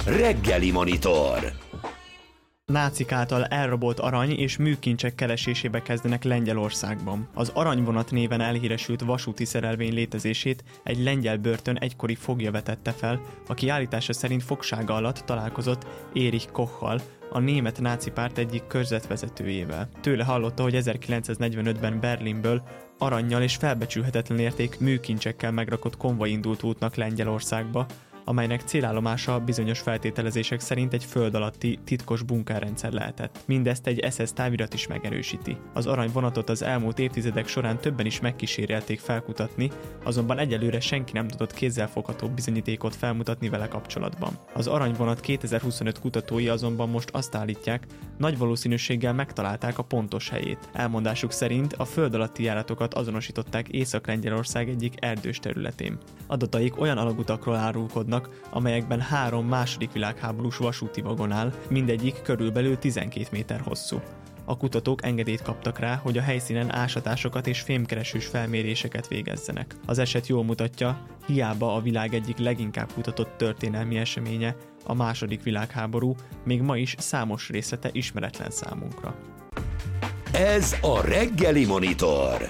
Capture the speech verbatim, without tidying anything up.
Reggeli Monitor. Nácik által elrabolt arany és műkincsek keresésébe kezdenek Lengyelországban. Az aranyvonat néven elhíresült vasúti szerelvény létezését egy lengyel börtön egykori fogja vetette fel, aki állítása szerint fogsága alatt találkozott Erich Kochal, a német náci párt egyik körzetvezetőjével. Tőle hallotta, hogy ezerkilencszáznegyvenötben Berlinből arannyal és felbecsülhetetlen érték műkincsekkel megrakott konvoj indult útnak Lengyelországba, amelynek célállomása bizonyos feltételezések szerint egy föld alatti titkos bunkerrendszer lehetett. Mindezt egy es es távirat is megerősíti. Az aranyvonatot az elmúlt évtizedek során többen is megkísérelték felkutatni, azonban egyelőre senki nem tudott kézzelfogható bizonyítékot felmutatni vele kapcsolatban. Az aranyvonat kétezer-huszonöt kutatói azonban most azt állítják, nagy valószínűséggel megtalálták a pontos helyét. Elmondásuk szerint a föld alatti járatokat azonosították Észak-Lengyelország egyik erdős területén. Adataik olyan alagutakról árulkodnak, amelyekben három második világháborús vasúti vagon áll, mindegyik körülbelül tizenkét méter hosszú. A kutatók engedélyt kaptak rá, hogy a helyszínen ásatásokat és fémkeresős felméréseket végezzenek. Az eset jól mutatja, hiába a világ egyik leginkább kutatott történelmi eseménye, a második világháború, még ma is számos részlete ismeretlen számunkra. Ez a Reggeli Monitor.